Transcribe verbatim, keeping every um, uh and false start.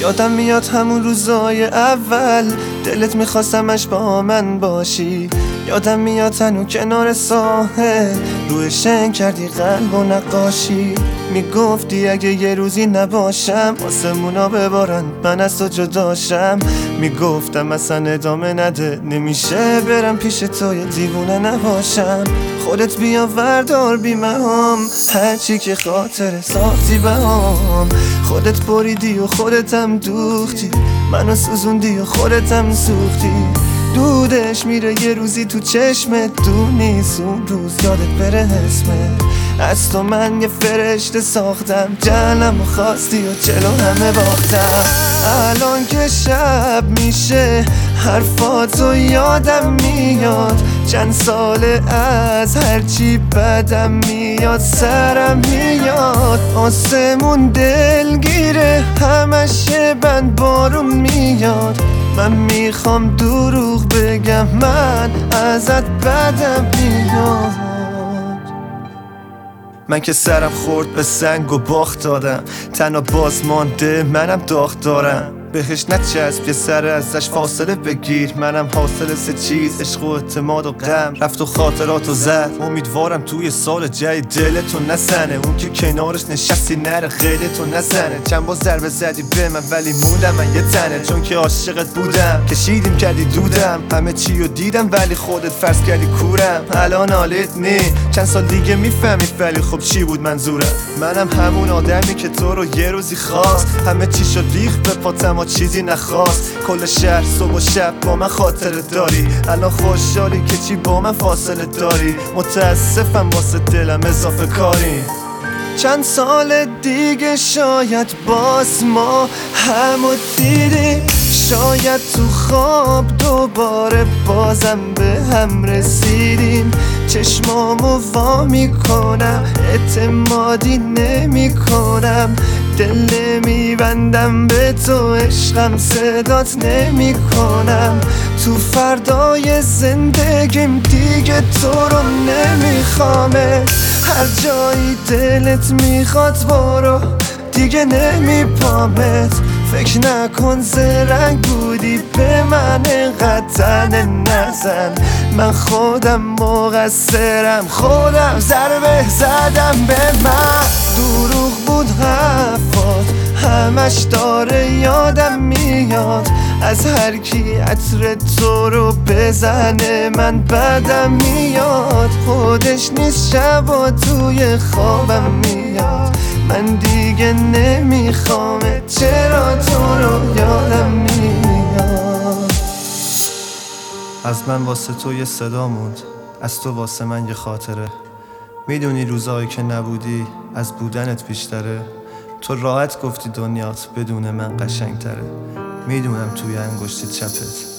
یادم میاد همون روزای اول دلت میخواستمش با من باشی. یادم میاد تنو کنار ساحل روی شن کردی قلب و نقاشی. میگفتی اگه یه روزی نباشم آسمونا ببارن من از تو جداشم. میگفتم اصلا ادامه نده نمیشه برم پیش تو یه دیوونه نباشم. خودت بیا وردار بیمهام هرچی که خاطر ساختی بهام. خودت بریدی و خودتم دوختی منو سوزوندی و خودتم سوختی. دودش میره یه روزی تو چشمت دو نیست اون روز یادت بره اسمت. از تو من یه فرشته ساختم جنم و خواستی و چلو همه باختم. الان که شب میشه حرفاتو یادم میاد. چند ساله از هرچی بدم میاد سرم میاد. آسمون دلگیره همش بند بارون میاد. من میخوام دروغ بگم من ازت بدم میاد. من که سرم خورد به سنگ و باخت دادم تنها باز مانده منم داغ دارم. بهش نچسب یه سر ازش فاصله بگیر. منم حاصل سه چیز عشق و اعتماد و غم. رفت و خاطراتو زد امیدوارم توی سال جدید دلتو نزنه. اون که کنارش نشستی نره خیلتو نزنه. چند با ضربه زدی به من ولی موندم من یه تنه. چون که عاشقت بودم کشیدیم کردی دودم همه چی رو دیدم ولی خودت فرض کردی کورم. الان حالت نی چند سال دیگه میفهمی ولی خب چی بود منظورم. منم همون آدمی که تو رو یه روزی خواست همه چی شد ریخت به پاتم چیزی نخواست. کل شهر صبح و شب با من خاطره داری. الان خوشحالی که چی با من فاصله داری. متاسفم واسه دلم اضافه کاری. چند سال دیگه شاید باز ما همو دیدیم. شاید تو خواب دوباره بازم به هم رسیدیم. چشمامو وا میکنم اعتمادی نمی کنم. دل نمیبندم به تو عشقم صدات نمی کنم. تو فردای زندگیم دیگه تو رو نمیخوامه. هر جایی دلت میخواد برو دیگه نمیپامت. فکر نکن زرنگ بودی به من اینقدر نزن. من خودم مقصرم خودم ضربه زدم به من. دروغ بود حرفات همش داره یادم میاد. از هر کی عطر تو رو بزنه من بدم میاد. خودش نیست شبا توی خوابم میاد. من دیگه نمیخوامه چرا تو رو یادم میاد. از من واسه تو یه صدا موند از تو واسه من یه خاطره. میدونی روزایی که نبودی از بودنت بیشتره. تو راحت گفتی دنیات بدون من قشنگ تره. میدونم توی انگشت چپت